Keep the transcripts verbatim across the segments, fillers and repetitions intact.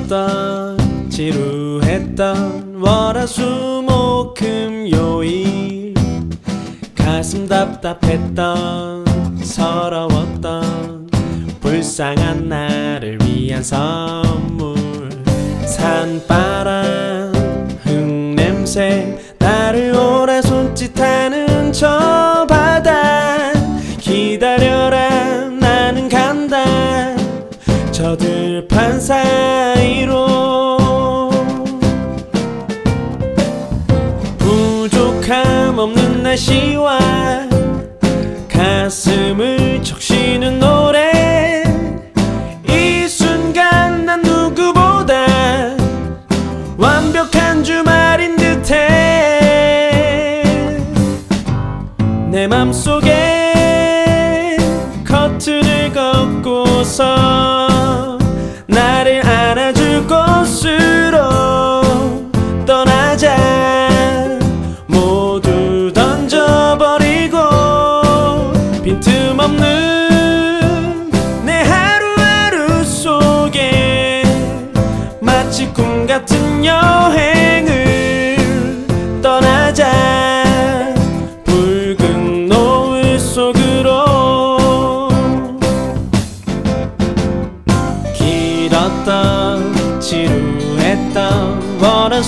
길었던 지루했던 월화수목금요일, 가슴 답답했던 서러웠던 불쌍한 나를 위한 선물. 산바람 흙냄새 나를 오래 손짓하는 저 바다, 기다려라 나는 간다 저 들판 사이로. 부족함 없는 날씨와 가슴을 적시는 노래, 이 순간 난 누구보다 완벽한 주말인 듯해. 내 맘속에 커튼을 걷고서 나를 안아줄 곳으로 떠나자. 모두 던져버리고 빈틈없는 내 하루하루 속에 마치 꿈 같은 여행을 떠나자. 붉은 노을 속으로. 길었던 지루했던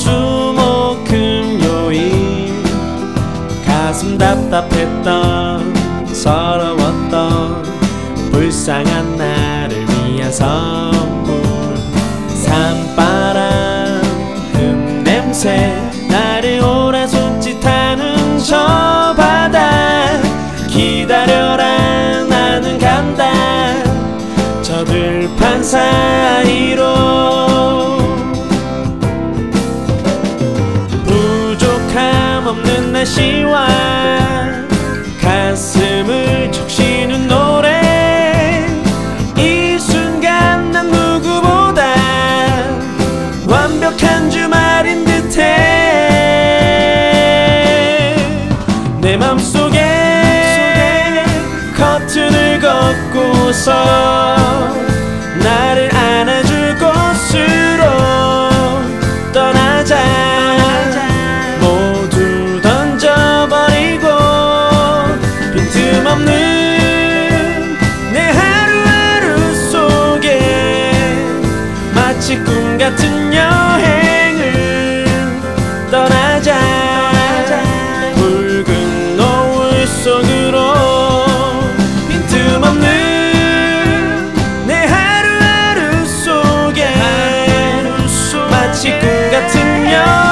월화수목금요일, 가슴 답답했던 서러웠던 불쌍한 나를 위한 선물. 산바람 흙냄새 나를 오래 손짓하는 저 바다, 기다려라 나는 간다 저 들판 사이로. 부족함 없는 날씨와 가슴을 적시는 노래, 이 순간 난 누구보다 완벽한 주말인 듯해. 내 맘속에 커튼을 걷고서 나를 안아줄 곳으로 떠나자. 모두 던져버리고 빈틈없는 내 하루하루 속에 마치 꿈 같은 여행을 떠나자. 붉은 노을 속으로. 빈틈없는 내 하루하루 속에 마치 꿈 같은 여행